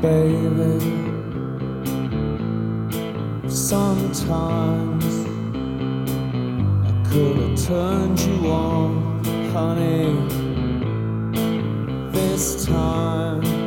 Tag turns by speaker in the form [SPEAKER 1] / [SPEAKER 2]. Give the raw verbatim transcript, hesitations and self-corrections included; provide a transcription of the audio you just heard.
[SPEAKER 1] baby. Sometimes I could have turned you on, honey. This time